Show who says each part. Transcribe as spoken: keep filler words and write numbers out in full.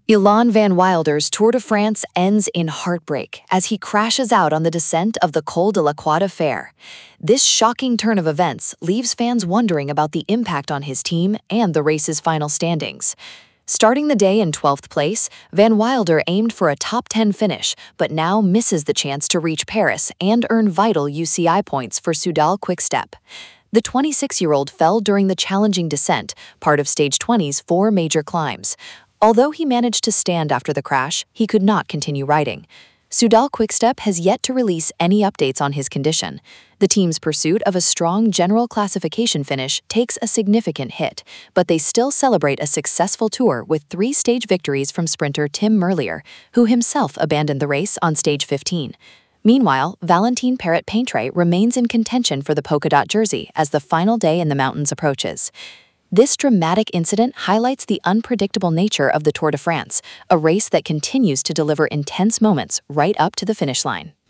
Speaker 1: Ilan Van Wilder's Tour de France ends in heartbreak as he crashes out on the descent of the Col de la Croix de Fer. This shocking turn of events leaves fans wondering about the impact on his team and the race's final standings. Starting the day in twelfth place, Van Wilder aimed for a top ten finish, but now misses the chance to reach Paris and earn vital U C I points for Soudal Quick-Step. The twenty-six-year-old fell during the challenging descent, part of Stage twenty's four major climbs. Although he managed to stand after the crash, he could not continue riding. Soudal Quick-Step has yet to release any updates on his condition. The team's pursuit of a strong general classification finish takes a significant hit, but they still celebrate a successful tour with three stage victories from sprinter Tim Merlier, who himself abandoned the race on Stage fifteen. Meanwhile, Valentin Perrot-Paintray remains in contention for the polka dot jersey as the final day in the mountains approaches. This dramatic incident highlights the unpredictable nature of the Tour de France, a race that continues to deliver intense moments right up to the finish line.